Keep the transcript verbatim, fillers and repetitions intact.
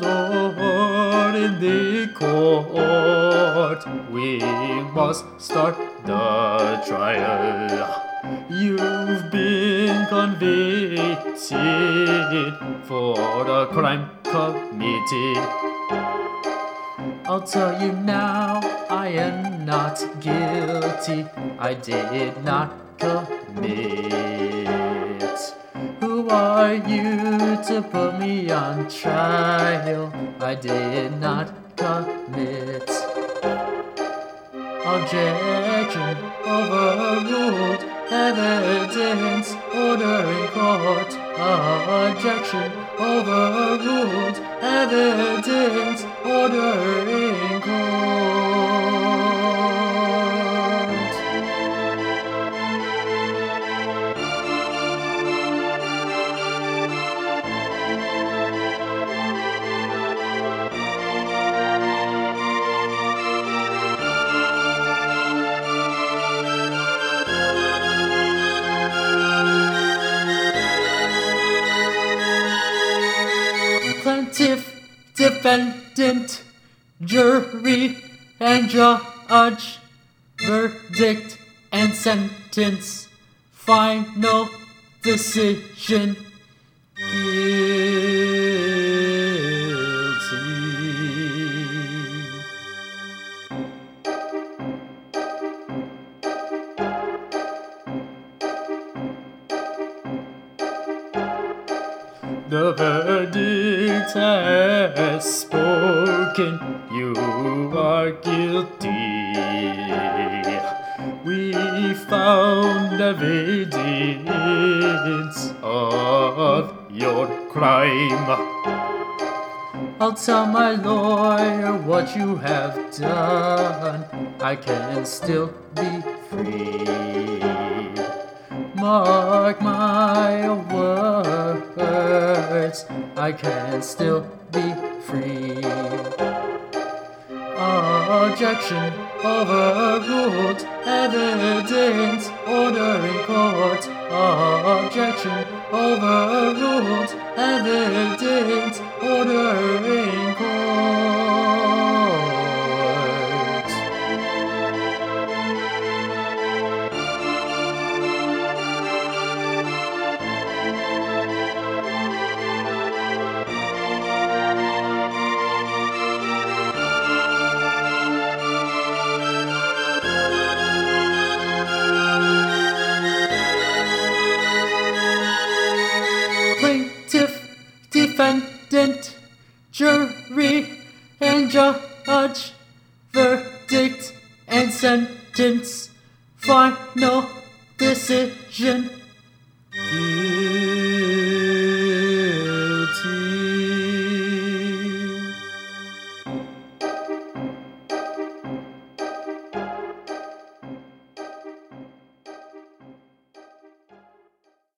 Lord, in the court, we must start the trial. You've been convicted for the crime committed. I'll tell you now, I am not guilty. I did not commit. Who are you to put me on trial? I did not commit. Objection overruled. Evidence order in court. Objection overruled. Evidence order in court. Plaintiff, defendant, jury, and judge, verdict and sentence, final decision, guilty. The verdict has spoken, you are guilty. We found evidence of your crime. I'll tell my lawyer what you have done. I can still be free. Mark my words, I can still be free. Objection overruled. Evidence order in court. Objection overruled. Evidence order in court. Plaintiff, defendant, jury, and judge, verdict and sentence, final decision.